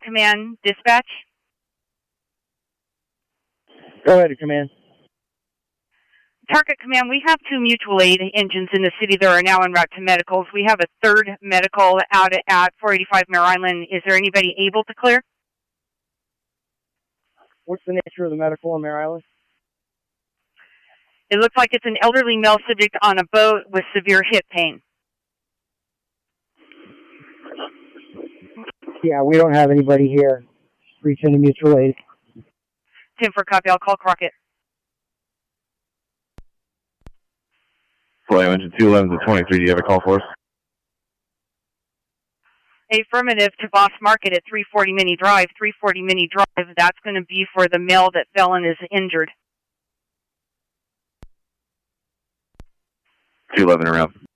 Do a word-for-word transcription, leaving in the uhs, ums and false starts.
Command, dispatch. Go ahead, Command. Target Command, we have two mutual aid engines in the city that are now en route to medicals. We have a third medical out at four eighty-five Mare Island. Is there anybody able to clear? What's the nature of the medical on Mare Island? It looks like it's an elderly male subject on a boat with severe hip pain. Yeah, we don't have anybody here. Reach into mutual aid. ten for copy, I'll call Crockett. Flight engine two eleven to twenty-three, do you have a call for us? Affirmative to Boss Market at three forty Mini Drive. three forty Mini Drive, that's going to be for the male that fell and is injured. two eleven around.